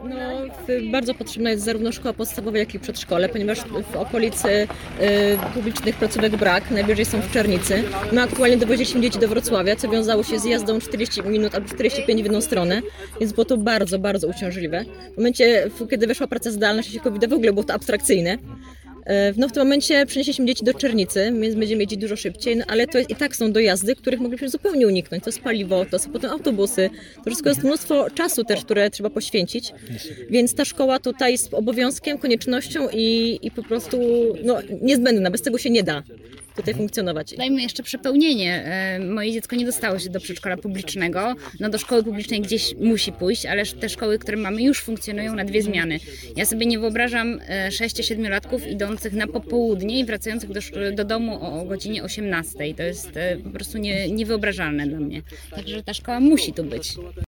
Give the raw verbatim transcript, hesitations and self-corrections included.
No, w- bardzo potrzebna jest zarówno szkoła podstawowa, jak i przedszkole, ponieważ w okolicy y, publicznych placówek brak, najbliżej są w Czernicy. My aktualnie dowoziliśmy dzieci do Wrocławia, co wiązało się z jazdą czterdzieści minut albo czterdzieści pięć w jedną stronę, więc było to bardzo, bardzo uciążliwe. W momencie, w- kiedy weszła praca zdalna, w czasie kowida w ogóle było to abstrakcyjne. E, No w tym momencie przenieśliśmy dzieci do Czernicy, więc będziemy jeździć dużo szybciej, no ale to jest, i tak są dojazdy, których moglibyśmy zupełnie uniknąć. To jest paliwo, to są potem autobusy, to wszystko jest mnóstwo czasu też, które trzeba poświęcić, więc ta szkoła tutaj jest obowiązkiem, koniecznością i, i po prostu no, niezbędna, bez tego się nie da tutaj funkcjonować. Dajmy jeszcze przepełnienie. E, Moje dziecko nie dostało się do przedszkola publicznego. No do szkoły publicznej gdzieś musi pójść, ale te szkoły, które mamy, już funkcjonują na dwie zmiany. Ja sobie nie wyobrażam sześciu-siedmiolatków idących na popołudnie i wracających do, szko- do domu o godzinie osiemnastej. To jest e, po prostu nie, niewyobrażalne dla mnie. Także ta szkoła musi tu być.